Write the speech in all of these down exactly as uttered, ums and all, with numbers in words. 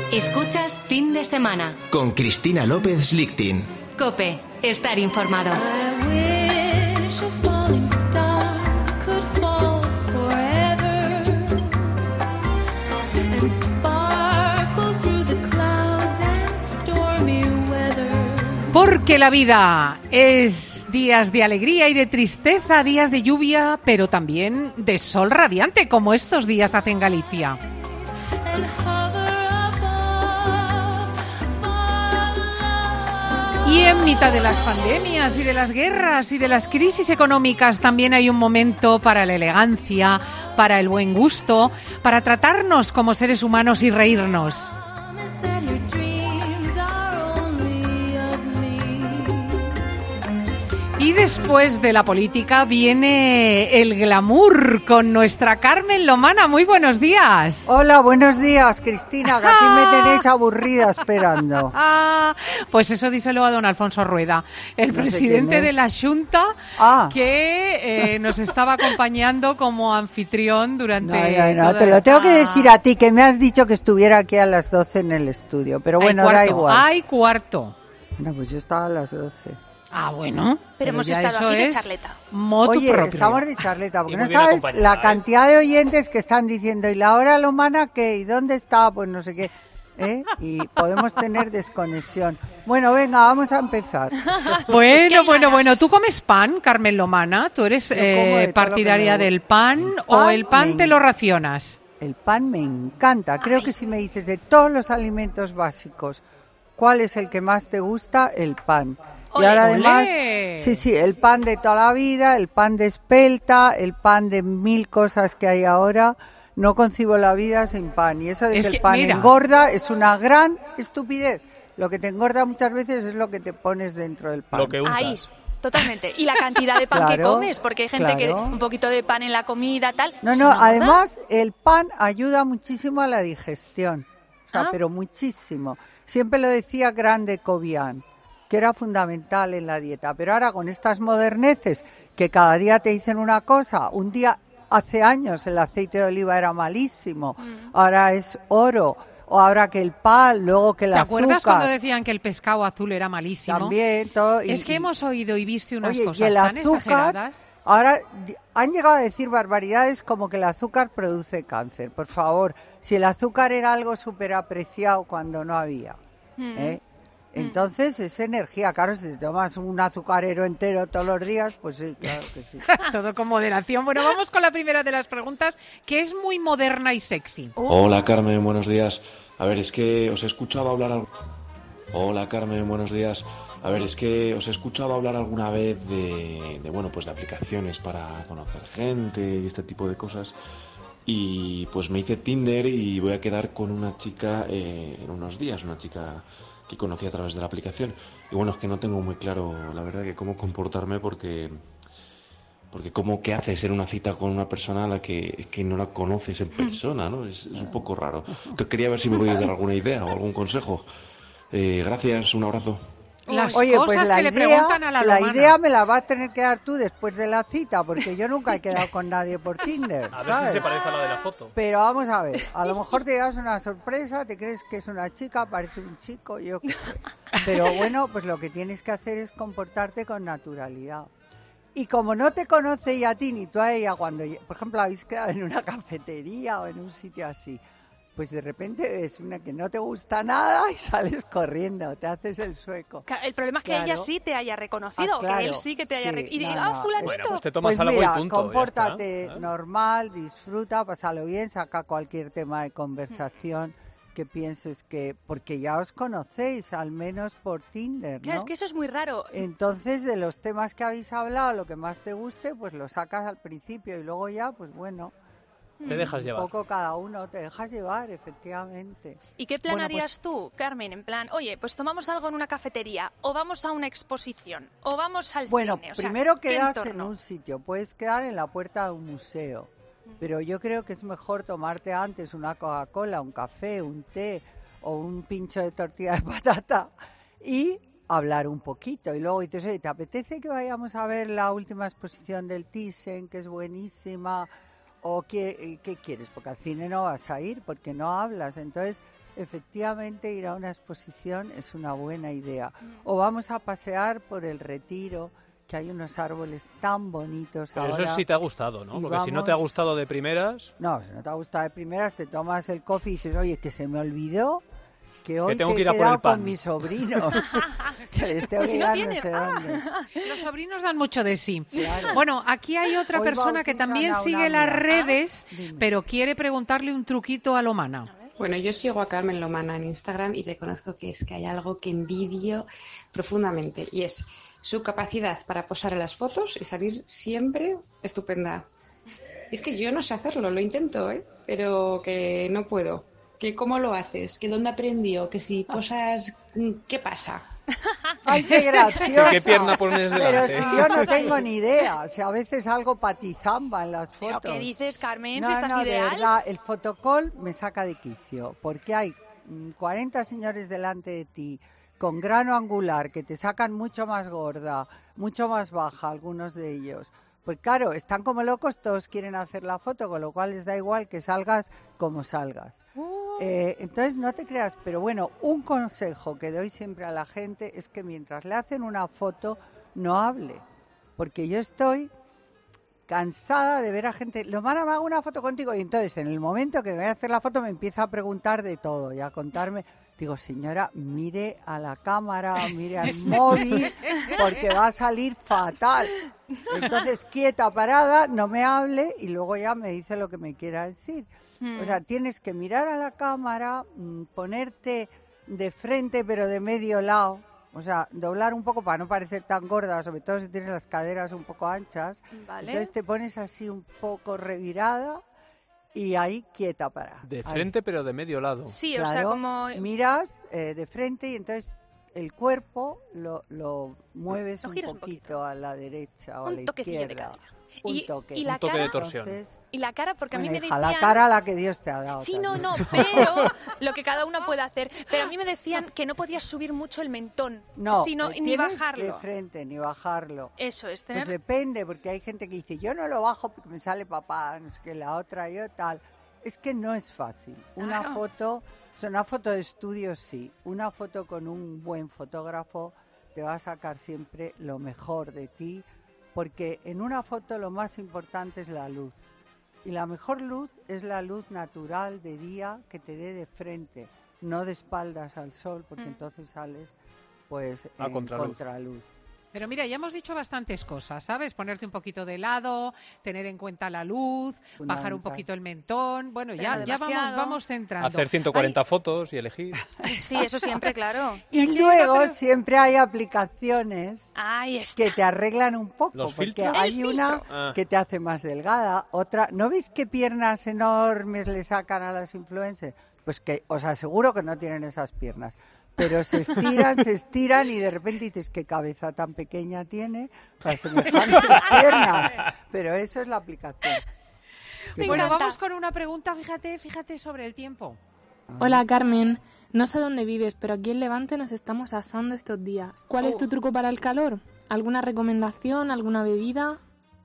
Escuchas Fin de Semana con Cristina López Lichtin. COPE. Estar informado. Porque la vida es días de alegría y de tristeza, días de lluvia, pero también de sol radiante, como estos días hace en Galicia. Y en mitad de las pandemias y de las guerras y de las crisis económicas también hay un momento para la elegancia, para el buen gusto, para tratarnos como seres humanos y reírnos. Y después de la política viene el glamour con nuestra Carmen Lomana. Muy buenos días. Hola, buenos días, Cristina, que aquí me tenéis aburrida esperando. Pues eso díselo a don Alfonso Rueda, el No sé presidente quién es. de la Xunta, Ah. que eh, nos estaba acompañando como anfitrión durante No, no, no, toda te lo tengo esta- que decir a ti, que me has dicho que estuviera aquí a las doce en el estudio, pero Hay bueno, cuarto, da igual. Hay cuarto. No, pues yo estaba a las doce. Ah, bueno. Pero hemos ya estado eso aquí de es charleta. motu Oye, propio. estamos de charleta, porque Y no muy bien sabes acompañada, la ¿eh? cantidad de oyentes que están diciendo, ¿y la hora Lomana qué? ¿Y dónde está? Pues no sé qué. ¿Eh? Y podemos tener desconexión. Bueno, venga, vamos a empezar. Bueno, ¿Qué bueno, ganas? bueno. ¿Tú comes pan, Carmen Lomana? ¿Tú eres Yo como de eh, todo lo que partidaria me del gusta. pan, El o pan el pan me te lo racionas? El pan me encanta. Creo que si me dices de todos los alimentos básicos, ¿cuál es el que más te gusta? El pan. Y Olé. ahora además, Olé. sí, sí, el pan de toda la vida, el pan de espelta, el pan de mil cosas que hay ahora. No concibo la vida sin pan. Y eso de Es que, que, el pan mira. engorda es una gran estupidez. Lo que te engorda muchas veces es lo que te pones dentro del pan. Lo que untas. Ahí, totalmente. Y la cantidad de pan que Claro, comes, porque hay gente que claro. un poquito de pan en la comida, tal. No, ¿eso no, engorda? además el pan ayuda muchísimo a la digestión, o sea, Ah. pero muchísimo. Siempre lo decía Grande Cobian, que era fundamental en la dieta, pero ahora con estas moderneces que cada día te dicen una cosa, un día hace años el aceite de oliva era malísimo, Mm. ahora es oro, o ahora que el pan, luego que el ¿Te azúcar. acuerdas cuando decían que el pescado azul era malísimo? También, todo. y- Es que y- hemos oído y visto unas Oye, y cosas el tan azúcar, exageradas. ahora di- han llegado a decir barbaridades como que el azúcar produce cáncer. Por favor, si el azúcar era algo súper apreciado cuando no había. Mm. ¿eh? Entonces es energía. Claro, si te tomas un azucarero entero todos los días, pues sí, claro que sí. Todo con moderación. Bueno, vamos con la primera de las preguntas, que es muy moderna y sexy. Hola Carmen, buenos días. A ver, es que os he escuchado hablar... al- Hola Carmen, buenos días. A ver, es que os he escuchado hablar alguna vez de, de, bueno, pues de aplicaciones para conocer gente y este tipo de cosas. Y pues me hice Tinder y voy a quedar con una chica eh, en unos días, una chica que conocí a través de la aplicación. Y bueno, es que no tengo muy claro, la verdad, que cómo comportarme porque... Porque como que haces en una cita con una persona a la que, que no la conoces en persona, ¿no? Es, es un poco raro. Entonces quería ver si me podéis dar alguna idea o algún consejo. Eh, gracias, un abrazo. Las Oye, cosas pues la que le idea, preguntan a la la Lomana. idea me la vas a tener que dar tú después de la cita, porque yo nunca he quedado con nadie por Tinder, A ver ¿sabes? si se parece a la de la foto. Pero vamos a ver, a lo mejor te das una sorpresa, te crees que es una chica, parece un chico, yo qué sé. Pero bueno, pues lo que tienes que hacer es comportarte con naturalidad. Y como no te conoce y a ti ni tú a ella, cuando, por ejemplo, habéis quedado en una cafetería o en un sitio así, pues de repente es una que no te gusta nada y sales corriendo, te haces el sueco. Ca- El problema es que Claro. ella sí te haya reconocido, Ah, claro. que él sí que te haya Sí, reconocido. Y no, diga, ah, no, fulanito. Bueno, pues te tomas Pues algo mira, y punto. ya compórtate está, ¿eh? normal, disfruta, pásalo bien, saca cualquier tema de conversación que pienses que... Porque ya os conocéis, al menos por Tinder, Claro, ¿no? es que eso es muy raro. Entonces, de los temas que habéis hablado, lo que más te guste, pues lo sacas al principio y luego ya, pues bueno, Te dejas un llevar. poco cada uno, te dejas llevar, efectivamente. ¿Y qué plan Bueno, harías pues- tú, Carmen? En plan, oye, pues tomamos algo en una cafetería, o vamos a una exposición, o vamos al Bueno, cine. O sea, primero ¿qué quedas en entorno? un sitio, puedes quedar en la puerta de un museo, pero yo creo que es mejor tomarte antes una Coca-Cola, un café, un té o un pincho de tortilla de patata y hablar un poquito. Y luego dices, oye, ¿te apetece que vayamos a ver la última exposición del Thyssen, que es buenísima? ¿O qué, qué quieres? Porque al cine no vas a ir, porque no hablas. Entonces, efectivamente, ir a una exposición es una buena idea. O vamos a pasear por el Retiro, que hay unos árboles tan bonitos Pero ahora. eso sí te ha gustado, ¿no? Y Porque si no te ha vamos- gustado de primeras, No, si no te ha gustado de primeras, te tomas el coffee y dices, oye, que se me olvidó que hoy tengo te que he ir a por quedado el pan. con mis sobrinos, que les tengo Pues que si no ir a no tienes, sé ah. dónde. Los sobrinos dan mucho de sí. Claro. Bueno, aquí hay otra Hoy persona que bautizan también a una sigue las amiga. redes, Dime. pero quiere preguntarle un truquito a Lomana. Bueno, yo sigo a Carmen Lomana en Instagram y reconozco que es que hay algo que envidio profundamente y es su capacidad para posar en las fotos y salir siempre estupenda. Es que yo no sé hacerlo, lo intento, ¿eh? Pero que no puedo. ¿Que cómo lo haces? ¿Que dónde aprendió? ¿Que si posas, qué pasa? ¡Ay, qué graciosa! ¿qué pierna pones Pero delante? si yo no tengo ni idea, o sea, a veces algo patizamba en las ¿Pero fotos. qué dices, Carmen? No, si estás no, de ideal. verdad, el fotocall me saca de quicio, porque hay mm, cuarenta señores delante de ti con grano angular que te sacan mucho más gorda, mucho más baja, algunos de ellos. Pues claro, están como locos, todos quieren hacer la foto, con lo cual les da igual que salgas como salgas. Eh, entonces no te creas, pero bueno, un consejo que doy siempre a la gente es que mientras le hacen una foto no hable, porque yo estoy cansada de ver a gente, Lomana, me hago una foto contigo, y entonces en el momento que me voy a hacer la foto me empieza a preguntar de todo y a contarme. Digo, señora, mire a la cámara, mire al móvil, porque va a salir fatal. Entonces, quieta, parada, no me hable y luego ya me dice lo que me quiera decir. Mm. O sea, tienes que mirar a la cámara, mm, ponerte de frente pero de medio lado, o sea, doblar un poco para no parecer tan gorda, sobre todo si tienes las caderas un poco anchas. Vale. Entonces te pones así un poco revirada y ahí quieta, para. de Ahí. frente pero de medio lado. Sí, o sea, Claro, como... miras eh, de frente y entonces el cuerpo lo, lo mueves Lo un giras un poquito, poquito. a la derecha o a un la toquecillo de izquierda. cadera. Un y, toque. y la Un toque cara, de torsión. Entonces, y la cara, porque a mí bueno, me hija, decían... la cara la que Dios te ha dado. Sí, no, también. no, pero lo que cada uno puede hacer. Pero a mí me decían que no podías subir mucho el mentón, No, sino, eh, ni tienes de bajarlo. frente, ni bajarlo. Eso es, Pues tener... depende, porque hay gente que dice, yo no lo bajo porque me sale papá, no sé qué, la otra yo tal. Es que no es fácil. Una Claro. foto, o sea, una foto de estudio sí, una foto con un buen fotógrafo te va a sacar siempre lo mejor de ti, porque en una foto lo más importante es la luz. Y la mejor luz es la luz natural de día que te dé de frente, no de espaldas al sol, porque Mm. entonces sales pues A en contraluz. contraluz. Pero mira, ya hemos dicho bastantes cosas, ¿sabes? Ponerte un poquito de lado, tener en cuenta la luz, bajar un Fundamental. poquito el mentón. Bueno, Pero ya, no ya vamos, demasiado. vamos centrando. Hacer ciento cuarenta Ay, fotos y elegir. Sí, eso siempre, claro. Y Aquí hay una luego pre- siempre hay aplicaciones Ahí está. que te arreglan un poco, ¿Los porque filtros? hay El una filtro. Ah. que te hace más delgada, otra... ¿No veis qué piernas enormes le sacan a las influencers? Pues que os aseguro que no tienen esas piernas, pero se estiran, se estiran y de repente dices, qué cabeza tan pequeña tiene para semejantes piernas. Pero eso es la aplicación. Me Bueno, encanta. vamos con una pregunta, fíjate, fíjate sobre el tiempo. Hola Carmen, no sé dónde vives, pero aquí en Levante nos estamos asando estos días. ¿Cuál es Oh. tu truco para el calor? ¿Alguna recomendación? ¿Alguna bebida?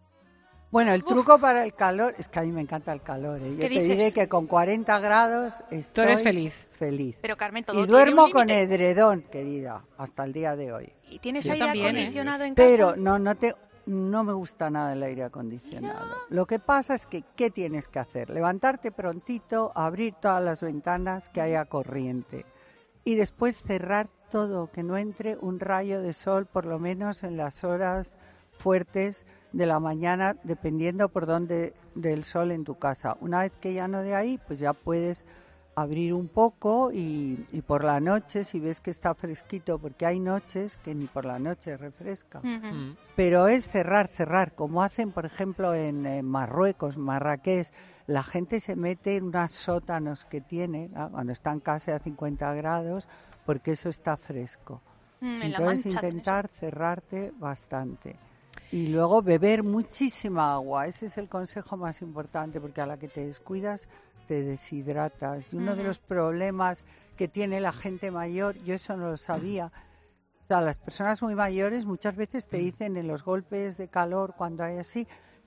Bueno, el truco para el calor, es que a mí me encanta el calor. ¿eh? Yo ¿Qué te diré dices? que con cuarenta grados estoy Tú eres feliz. feliz. Pero Carmen, todo Y tiene duermo un con límite. edredón, querida, hasta el día de hoy. ¿Y tienes Sí, aire también, ¿eh? acondicionado en casa? Pero no, no te, no me gusta nada el aire acondicionado. Lo que pasa es que, ¿qué tienes que hacer? Levantarte prontito, abrir todas las ventanas, que haya corriente. Y después cerrar todo, que no entre un rayo de sol, por lo menos en las horas fuertes de la mañana, dependiendo por dónde del sol en tu casa. Una vez que ya no de ahí, pues ya puedes abrir un poco y, y por la noche, si ves que está fresquito, porque hay noches que ni por la noche refresca. Ujú. Mm. Pero es cerrar, cerrar, como hacen, por ejemplo, en, en Marruecos, Marrakech. La gente se mete en unos sótanos que tiene, ¿no? Cuando están casi a cincuenta grados, porque eso está fresco. Mm, en la Entonces mancha hacen intentar cerrarte bastante. Y luego beber muchísima agua. Ese es el consejo más importante, porque a la que te descuidas te deshidratas. Y uno de Ujú. los problemas que tiene la gente mayor, yo eso no lo sabía. O sea, las personas muy mayores muchas veces te dicen en los golpes de calor, cuando hay así, que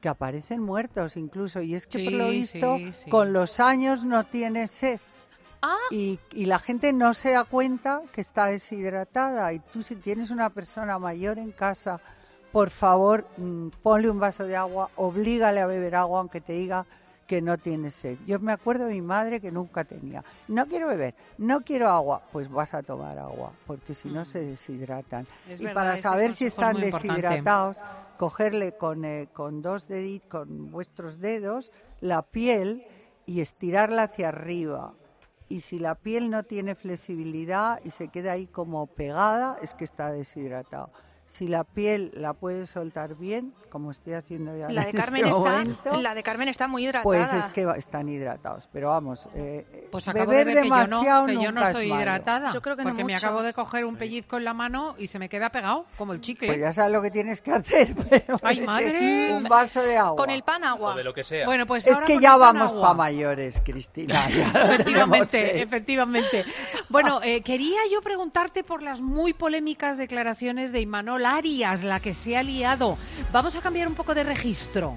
que aparecen muertos incluso, y es que Sí, por lo visto sí, sí. con los años no tiene sed. Ah, Y, y la gente no se da cuenta que está deshidratada. Y tú, si tienes una persona mayor en casa, por favor, mmm, ponle un vaso de agua, oblígale a beber agua aunque te diga que no tiene sed. Yo me acuerdo de mi madre que nunca tenía. No quiero beber, no quiero agua. Pues vas a tomar agua, porque si no se deshidratan. Es y verdad, para este saber si consejo es están muy importante. deshidratados, cogerle con, eh, con dos deditos, con vuestros dedos, la piel y estirarla hacia arriba. Y si la piel no tiene flexibilidad y se queda ahí como pegada, es que está deshidratado. Si la piel la puedes soltar bien, como estoy haciendo ya la en de Carmen este está, momento, la de Carmen está muy hidratada. pues es que va- están hidratados. Pero vamos, eh, Pues acabo de beber ver que yo no, demasiado que yo no nunca es estoy malo. hidratada. Yo creo que no porque me mucho. acabo de coger un pellizco en la mano y se me queda pegado, como el chicle. Pues ya sabes lo que tienes que hacer, pero ¡Ay, bebete madre! un vaso de agua. Con el pan agua. O de lo que sea. Bueno, pues Es ahora que con ya el pan vamos agua. para mayores, Cristina. ya tenemos Efectivamente, sed. efectivamente. Bueno, eh, quería yo preguntarte por las muy polémicas declaraciones de Imanol Arias, la que se ha liado. Vamos a cambiar un poco de registro.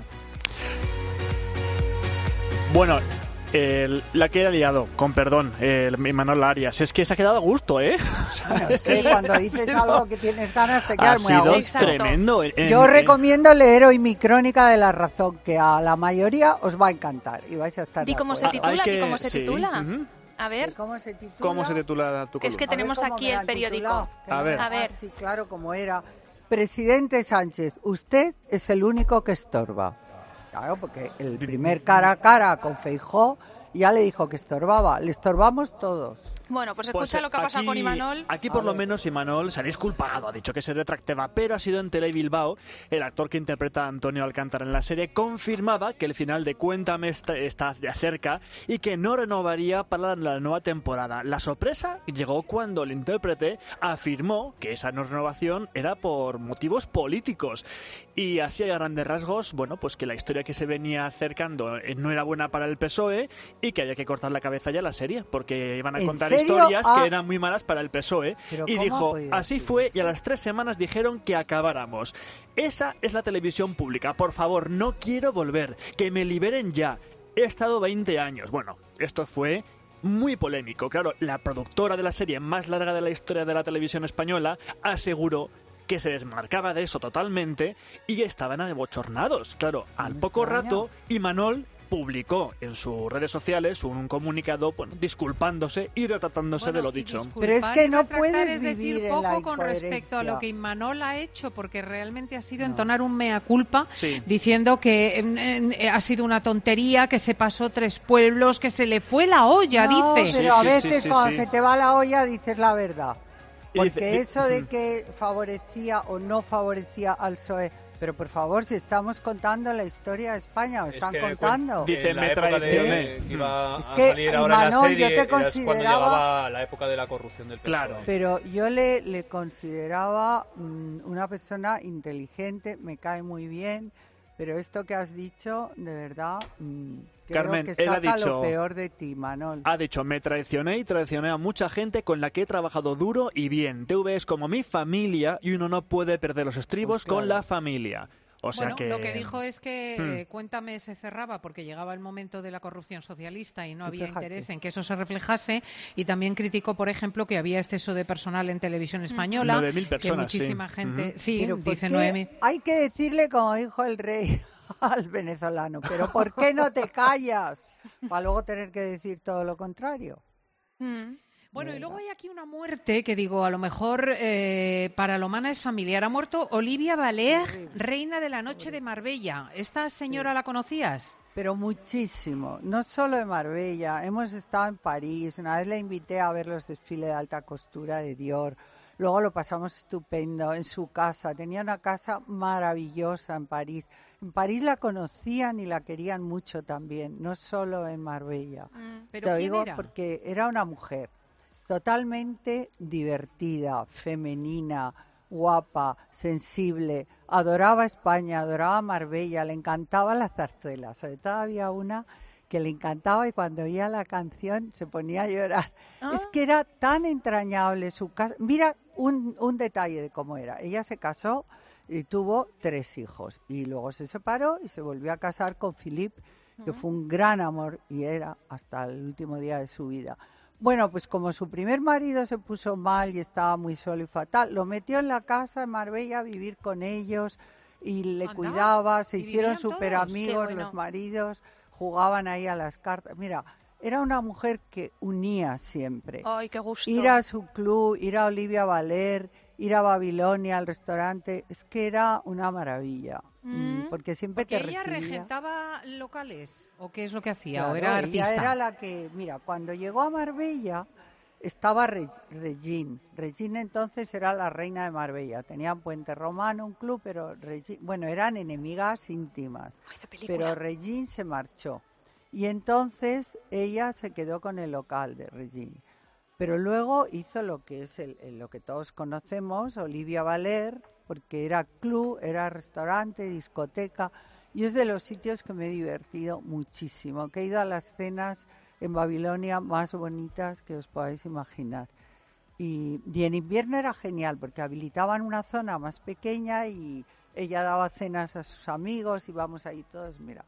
Bueno, el- la que ha liado, con perdón, el Imanol Arias, es que se ha quedado a gusto, ¿eh? Bueno, sí, cuando dices sido- algo que tienes ganas te Ha quedas muy a sido gusto. tremendo. En- Yo os en- recomiendo leer hoy mi crónica de La Razón, que a la mayoría os va a encantar y vais a estar Di de cómo se acuerdo. titula, Hay di que- cómo se sí, titula. ujú. A ver, ¿Cómo se titula? ¿Cómo se titula tu que es que columna? tenemos A ver cómo aquí me la el han periódico. titulado, que A no ver. era A ver. así claro como era. Presidente Sánchez, usted es el único que estorba. Claro, porque el primer cara a cara con Feijóo ya le dijo que estorbaba. Le estorbamos todos. bueno, pues Pues, escucha lo que ha pasado aquí- con Imanol. Aquí por A lo ver. menos Imanol se ha disculpado, ha dicho que se retractaba, pero ha sido en Tele Bilbao. El actor que interpreta a Antonio Alcántara en la serie confirmaba que el final de Cuéntame está, está ya cerca y que no renovaría para la nueva temporada. La sorpresa llegó cuando el intérprete afirmó que esa no renovación era por motivos políticos. Y así a grandes rasgos, bueno, pues que la historia que se venía acercando eh, no era buena para el P S O E y que había que cortar la cabeza ya a la serie, porque iban a ¿En contar serio? historias Ah. que eran muy malas para el P S O E. Pero Y ¿cómo ha dijo, podido así decir fue, eso? y a las tres semanas dijeron que acabáramos. Esa es la televisión pública. Por favor, no quiero volver. Que me liberen ya. He estado veinte años. Bueno, esto fue muy polémico. Claro, la productora de la serie más larga de la historia de la televisión española aseguró que se desmarcaba de eso totalmente y estaban abochornados. Claro, al Me poco extraña. rato, Imanol publicó en sus redes sociales un comunicado, bueno, disculpándose y retratándose de Bueno, lo y dicho. disculpar Pero es y que no retractar puedes es decir vivir en poco la con respecto a lo incoherencia. que Imanol ha hecho, porque realmente ha sido No. entonar un mea culpa, Sí. diciendo que eh, eh, ha sido una tontería, que se pasó tres pueblos, que se le fue la olla, No, dice. pero a Sí, sí, veces sí, sí, cuando sí. se te va la olla dices la verdad. Y Porque dice- eso de que favorecía o no favorecía al P S O E. Pero por favor, si estamos contando la historia de España, o Es están que contando. cuen- Dice, en la me época de- traicioné. que iba Es a que, salir ahora en la Imanol, yo serie, te era cuando consideraba- llegaba la época de la corrupción del P S O E. Claro. Pero yo le, le consideraba mm, una persona inteligente, me cae muy bien, pero esto que has dicho, de verdad, mm, creo Carmen, que él ha saca dicho- lo peor de ti, Manol. Ha dicho, me traicioné y traicioné a mucha gente con la que he trabajado duro y bien. T V es como mi familia y uno no puede perder los estribos Pues claro. con la familia. O sea Bueno, que... lo que dijo es que Hmm. eh, Cuéntame se cerraba porque llegaba el momento de la corrupción socialista y no Tú había fíjate. interés en que eso se reflejase, y también criticó, por ejemplo, que había exceso de personal en televisión española, nueve mil personas, que muchísima sí. gente, Ujú. sí, Pero ¿por dice qué Noemi. hay que decirle, como dijo el rey al venezolano, pero ¿por qué no te callas? Para luego tener que decir todo lo contrario. Mm. Bueno, De y luego verdad. hay aquí una muerte que digo, a lo mejor eh, para Lomana es familiar. Ha muerto Olivia Balaguer, Horrible. reina de la noche de Marbella. ¿Esta señora la conocías? Pero muchísimo, no solo de Marbella, hemos estado en París, una vez le invité a ver los desfiles de alta costura de Dior, luego lo pasamos estupendo en su casa, tenía una casa maravillosa en París. En París la conocían y la querían mucho también, no solo en Marbella. Mm. ¿Pero Te lo quién digo era? porque era una mujer totalmente divertida, femenina, guapa, sensible, adoraba España, adoraba Marbella, le encantaba la zarzuela, sobre todo había una que le encantaba y cuando oía la canción se ponía a llorar. Ah. Es que era tan entrañable su casa. Mira un, un detalle de cómo era. Ella se casó y tuvo tres hijos. Y luego se separó y se volvió a casar con Philippe, que fue un gran amor y era hasta el último día de su vida. Bueno, pues como su primer marido se puso mal y estaba muy solo y fatal, lo metió en la casa en Marbella a vivir con ellos y le Anda, cuidaba, se ¿y hicieron vivían súper todos? amigos Qué bueno. los maridos, jugaban ahí a las cartas. Mira, era una mujer que unía siempre. Ay, qué gusto. Ir a su club, ir a Olivia Valer, ir a Babilonia, al restaurante, es que era una maravilla, Mm. porque siempre ¿Porque te ella recibía. regentaba locales? ¿O qué es lo que hacía? Claro, ¿O era ella artista? era la que, mira, cuando llegó a Marbella estaba Re- Regine. Regine entonces era la reina de Marbella. Tenían Puente Romano, un club, pero Regine, bueno, eran enemigas íntimas. Ay, de película. Pero Regine se marchó. Y entonces ella se quedó con el local de Regine. Pero luego hizo lo que es el, el- lo que todos conocemos, Olivia Valer, porque era club, era restaurante, discoteca, y es de los sitios que me he divertido muchísimo, que he ido a las cenas en Babilonia más bonitas que os podáis imaginar. Y, y en invierno era genial, porque habilitaban una zona más pequeña y ella daba cenas a sus amigos, íbamos ahí todos, mira.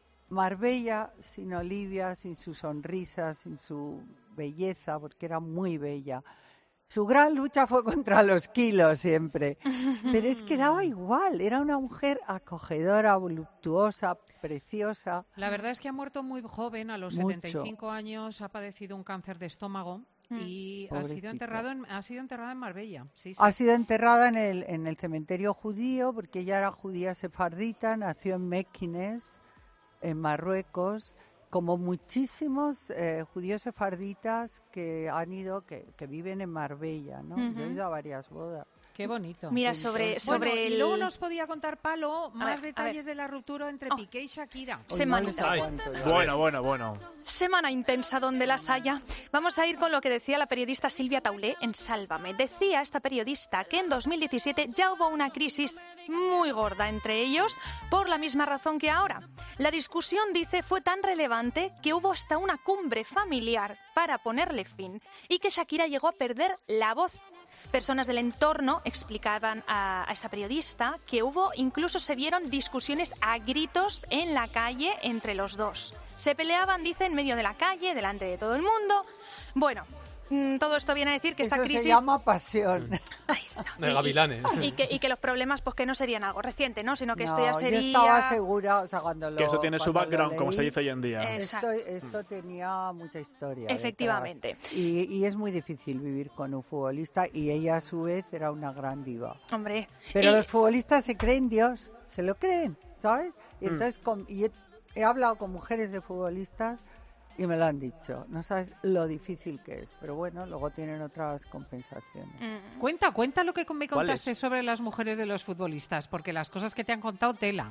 Marbella sin Olivia, sin su sonrisa, sin su belleza, porque era muy bella. Su gran lucha fue contra los kilos siempre, pero es que daba igual, era una mujer acogedora, voluptuosa, preciosa. La verdad es que ha muerto muy joven, a los Mucho. setenta y cinco años, ha padecido un cáncer de estómago y ha Pobrecita. sido enterrado en, ha sido enterrada en Marbella. Sí, sí. Ha sido enterrada en el, en el cementerio judío, porque ella era judía sefardita, nació en Mekines, en Marruecos, como muchísimos eh, judíos sefarditas que han ido, que, que viven en Marbella, ¿no? Yo he Ujú. ido a varias bodas. Qué bonito. Mira, sobre, sobre Bueno, y el... luego nos podía contar, Palo, más ver, a detalles ver. de la ruptura entre Oh. Piqué y Shakira. Hoy no Semanita. les aguanto ya. Bueno, bueno, bueno. Semana intensa donde las haya. Vamos a ir con lo que decía la periodista Silvia Taulé en Sálvame. Decía esta periodista que en dos mil diecisiete ya hubo una crisis muy gorda entre ellos por la misma razón que ahora. La discusión, dice, fue tan relevante que hubo hasta una cumbre familiar para ponerle fin y que Shakira llegó a perder la voz. Personas del entorno explicaban a, a esta periodista que hubo, incluso se vieron discusiones a gritos en la calle entre los dos. Se peleaban, dice, en medio de la calle, delante de todo el mundo. Bueno, mm, todo esto viene a decir que esta Eso crisis... se llama pasión. Ahí está. De Y- gavilanes. Y que, y que los problemas, pues que no serían algo reciente, ¿no? Sino que esto ya No, sería... Yo estaba segura, o sea, cuando lo Que eso tiene su cuando lo background, como se leí, dice hoy en día. Eh, Esto, Exacto. esto tenía mucha historia. detrás. Efectivamente. Y, y es muy difícil vivir con un futbolista y ella a su vez era una gran diva. Hombre. Pero y- los futbolistas se creen Dios, se lo creen, ¿sabes? Y Mm. entonces con- y he, he hablado con mujeres de futbolistas y me lo han dicho. No sabes lo difícil que es, pero bueno, luego tienen otras compensaciones. Mm. Cuenta, cuenta lo que me ¿Cuáles? contaste sobre las mujeres de los futbolistas, porque las cosas que te han contado, tela.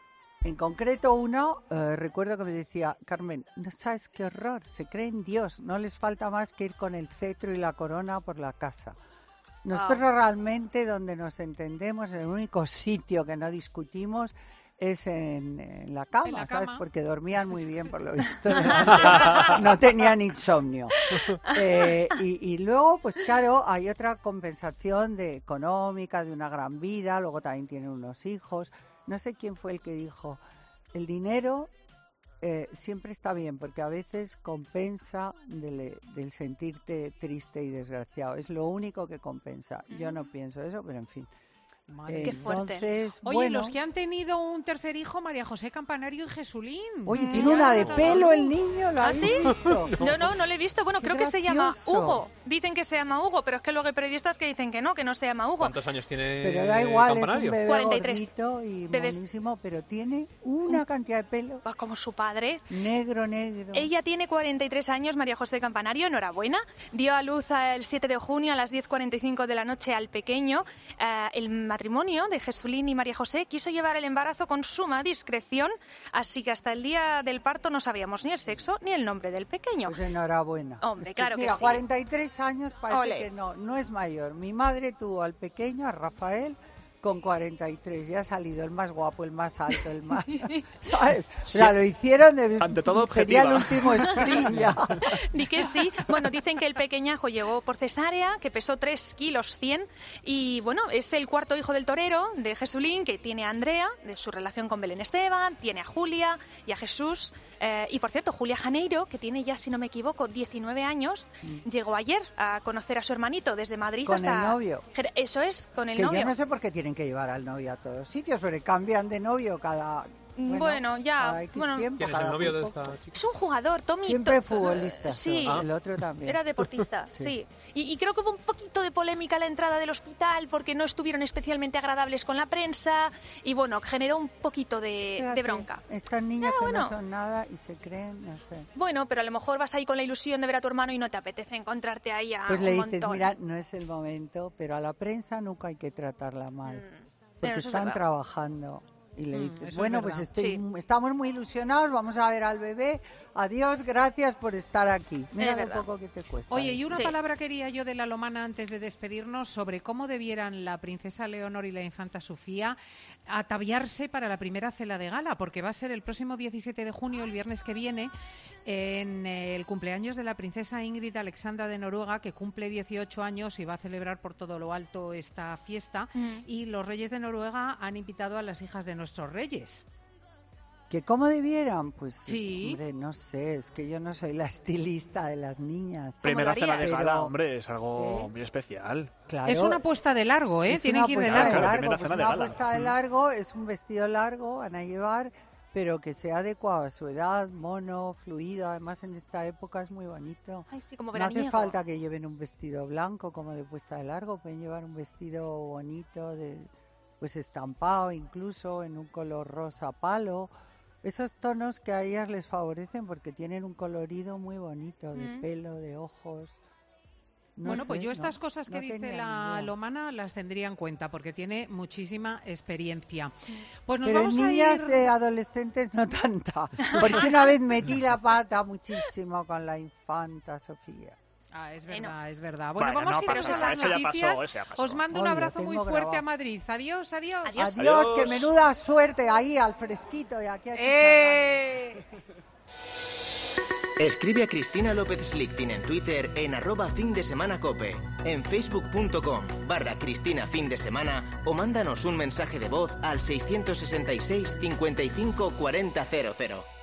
En concreto uno, eh, recuerdo que me decía, Carmen, no sabes qué horror, se creen Dios, no les falta más que ir con el cetro y la corona por la casa. Nosotros realmente donde nos entendemos, en el único sitio que no discutimos es en, en la cama, En la ¿sabes? cama. Porque dormían muy bien, por lo visto. No tenían insomnio. Eh, y, y luego, pues claro, hay otra compensación de económica, de una gran vida, luego también tienen unos hijos. No sé quién fue el que dijo, el dinero eh, siempre está bien, porque a veces compensa del, del sentirte triste y desgraciado. Es lo único que compensa. Yo no pienso eso, pero en fin. Madre Qué mía. fuerte. Entonces, Oye, bueno, los que han tenido un tercer hijo, María José Campanario y Jesulín. oye, Mm. tiene Ya una de han dado pelo luz. el niño, ¿lo ¿Ah, habéis sí? visto? No, no, no lo he visto. Bueno, Qué creo que se llama gracioso. Hugo. Dicen que se llama Hugo, pero es que luego hay periodistas que dicen que no, que no se llama Hugo. ¿Cuántos años tiene Pero da igual, es un Campanario? bebé cuarenta y tres. gordito y Bebés. monísimo, pero tiene una cantidad de pelo Pues como su padre. negro, negro. Ella tiene cuarenta y tres años, María José Campanario, enhorabuena. Dio a luz el siete de junio a las diez cuarenta y cinco de la noche al pequeño. Eh, el matrimonio de Jesulín y María José quiso llevar el embarazo con suma discreción, así que hasta el día del parto no sabíamos ni el sexo ni el nombre del pequeño. Pues enhorabuena. Hombre, Es claro que mira, sí. cuarenta y tres años parece Ole. que no, no es mayor. Mi madre tuvo al pequeño, a Rafael, con cuarenta y tres, ya ha salido el más guapo, el más alto, el más... ¿Sabes? O sea, sí. Lo hicieron de... Ante todo sería objetiva. el último sprint ya. Di que sí. Bueno, dicen que el pequeñajo llegó por cesárea, que pesó tres kilos cien, y bueno, es el cuarto hijo del torero, de Jesulín, que tiene a Andrea, de su relación con Belén Esteban, tiene a Julia y a Jesús. Eh, y por cierto, Julia Janeiro, que tiene ya, si no me equivoco, diecinueve años, mm. llegó ayer a conocer a su hermanito desde Madrid con hasta... Con el novio. Eso es, con el que novio. Yo no sé por qué tienen que llevar al novio a todos sitios, pero cambian de novio cada... Bueno, bueno ya. Bueno, tiempo, ¿quién es el novio de esta chica? Es un jugador, Tommy. Siempre futbolista. Sí. Ah. El otro también. Era deportista, sí. sí. Y, y creo que hubo un poquito de polémica a la entrada del hospital porque no estuvieron especialmente agradables con la prensa y bueno, generó un poquito de, de bronca. Estas niñas ya, que bueno. no son nada y se creen, no sé. Bueno, pero a lo mejor vas ahí con la ilusión de ver a tu hermano y no te apetece encontrarte ahí a Pues un le dices, montón. Mira, no es el momento, pero a la prensa nunca hay que tratarla mal. Mm. Porque están es trabajando. Y le dices, mm, bueno, es pues estoy, sí. estamos muy ilusionados, vamos a ver al bebé, adiós, gracias por estar aquí. Mira lo poco que te cuesta. Oye, y una sí. palabra quería yo de la Lomana antes de despedirnos sobre cómo debieran la princesa Leonor y la infanta Sofía ataviarse para la primera cena de gala, porque va a ser el próximo diecisiete de junio, el viernes que viene, en el cumpleaños de la princesa Ingrid Alexandra de Noruega, que cumple dieciocho años y va a celebrar por todo lo alto esta fiesta, mm. y los reyes de Noruega han invitado a las hijas de nuestros reyes. ¿Que cómo debieran? Pues, sí. hombre, no sé, es que yo no soy la estilista de las niñas. Primera cena de gala, pero, hombre, es algo ¿eh? muy especial. Claro, es una apuesta de largo, ¿eh? Tienen que ir de largo. largo. De largo. largo. Pues una de apuesta de largo, es un vestido largo, van a llevar, pero que sea adecuado a su edad, mono, fluido, además en esta época es muy bonito. Ay, sí, como no hace falta que lleven un vestido blanco como de puesta de largo, pueden llevar un vestido bonito, de pues estampado incluso, en un color rosa palo. Esos tonos que a ellas les favorecen porque tienen un colorido muy bonito, de mm. pelo, de ojos. No bueno, sé, pues yo estas no, cosas que no dice la Lomana las tendría en cuenta porque tiene muchísima experiencia. Pues nos Pero vamos en a niñas ir... de adolescentes no tanta, porque una vez metí la pata muchísimo con la infanta Sofía. Ah, es verdad, bueno. es verdad. Bueno, bueno vamos no a irnos pasa, a las eso noticias. Ya pasó, eso ya pasó. Os mando un Oye, abrazo muy fuerte grabado. a Madrid. Adiós, adiós. Adiós. Adiós, que menuda suerte ahí al fresquito y aquí a ¡Eh! Escribe a Cristina López Slichting en Twitter en arroba fin de semana cope, en facebook.com barra Cristina fin de semana o mándanos un mensaje de voz al seiscientos sesenta y seis cincuenta y cinco cuarenta cero cero.